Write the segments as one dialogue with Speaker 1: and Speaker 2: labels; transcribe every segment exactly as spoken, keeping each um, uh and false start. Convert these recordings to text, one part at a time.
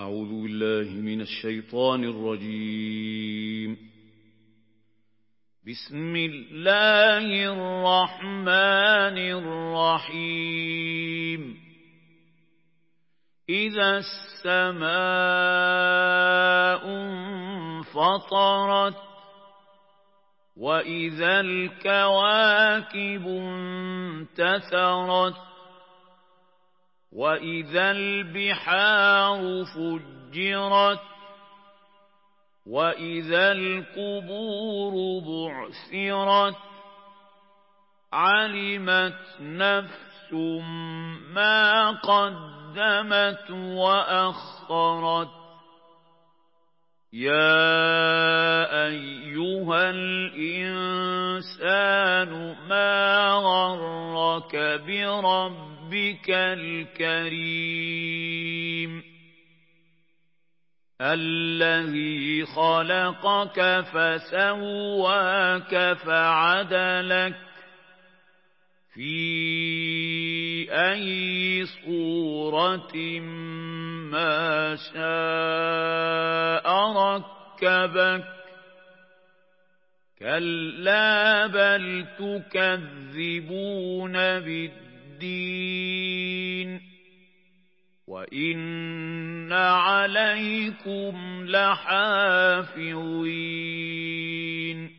Speaker 1: أعوذ بالله من الشيطان الرجيم. بسم الله الرحمن الرحيم. إذا السماء انفطرت وإذا الكواكب انتثرت وإذا البحار فجرت وإذا القبور بعثرت علمت نفس ما قدمت وأخرت. يا أيها الإنسان ما غرك بربك الكريم الذي خلقك فسواك فعدلك في أي صورة ما شاء ركبك. كلا بل تكذبون بالدين وإن عليكم لحافظين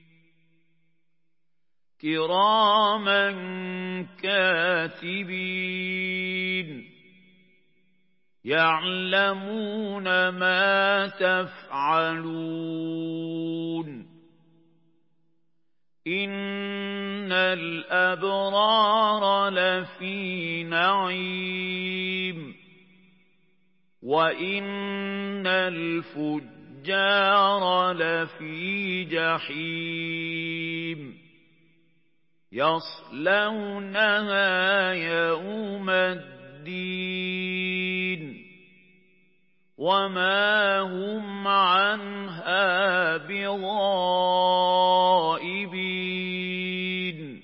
Speaker 1: كراما كاتبين يعلمون ما تفعلون. إن الأبرار لفي نعيم وإن الفجار لفي جحيم يصلونها يوم الدين وما هم عنها بغائبين.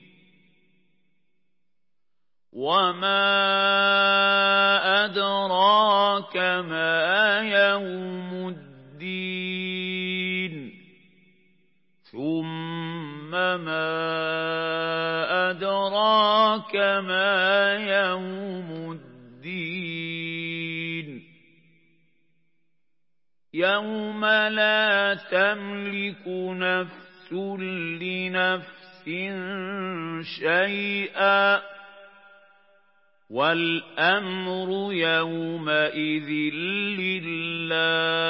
Speaker 1: وما أدراك ما يوم الدين ثم ما أدراك ما يوم الدين يوم لا تملك نفس لنفس شيئا والأمر يومئذ لله.